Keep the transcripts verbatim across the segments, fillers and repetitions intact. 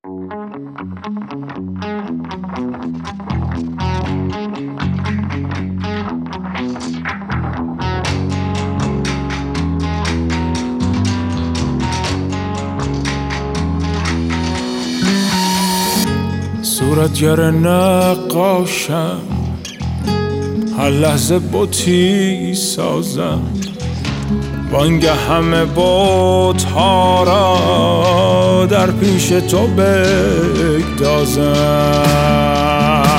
صورتگر نقاشم، هر لحظه بوتی سازم، وانگه همه بوت ها را در پیش تو بگدازم.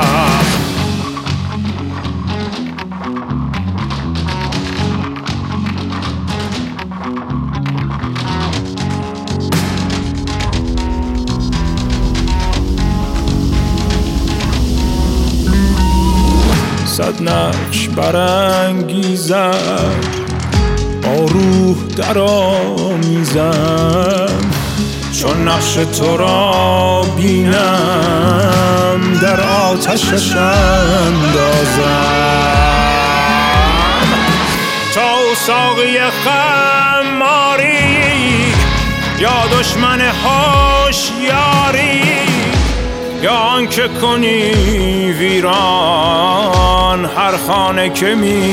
صد نقش برانگیزم، با روح در آمیزم، چون نقش تو را بینم در آتشش اندازم. تا ساقی خماری یا دشمن هوشیاری، یا آنکه کنی ویران هر خانه که می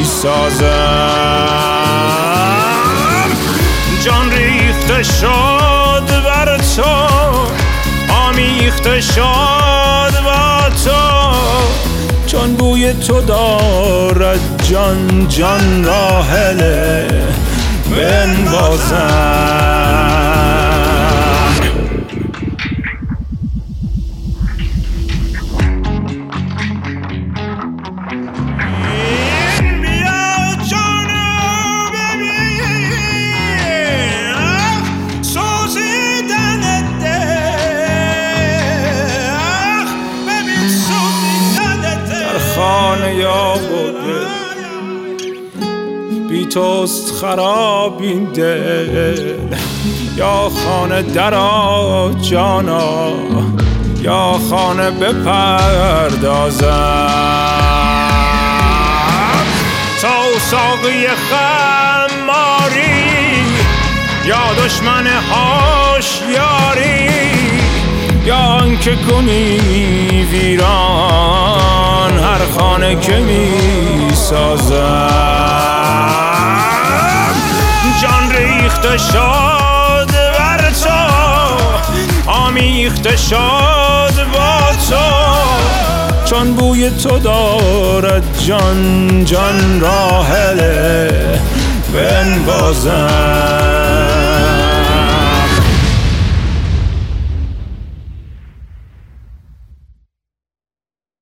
سازم. جان ریخته شد بر تو، آمیخته شد با تو، چون بوی تو دارد جان جان را هله بنوازم. خانه یا بوده بی توست خراب این دل، یا خانه درآ جانا، یا خانه بپردازم. تا ساقی خماری یا دشمن هوشیاری، یا آنکه کنی ویران هر خانه که می سازم. جان ریخته شد بر تو، آمیخته شد با تو، چون بوی تو دارد جان جان را هله بنوازم.